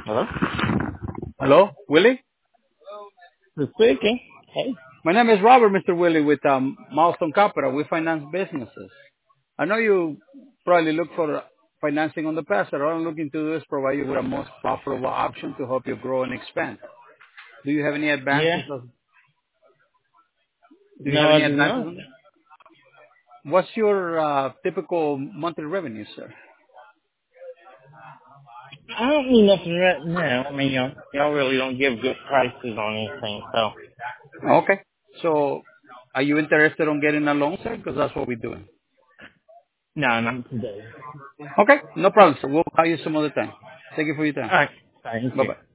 Hello? Hello, Willie? Who's speaking? Hey. My name is Robert, Mr. Willie, with Milestone Capital. We finance businesses. I know you probably look for financing on the past. What I'm looking to do is provide you with a most profitable option to help you grow and expand. Do you have any Yeah. advances? Do you No, have I any do advances not. on that? What's your typical monthly revenue, sir? I don't need nothing right now. I mean, y'all really don't give good prices on anything, so. Okay. So, are you interested on getting a loan, sir? Because that's what we're doing. No, not today. Okay, no problem, sir. We'll call you some other time. Thank you for your time. Alright. Thank you. Bye-bye.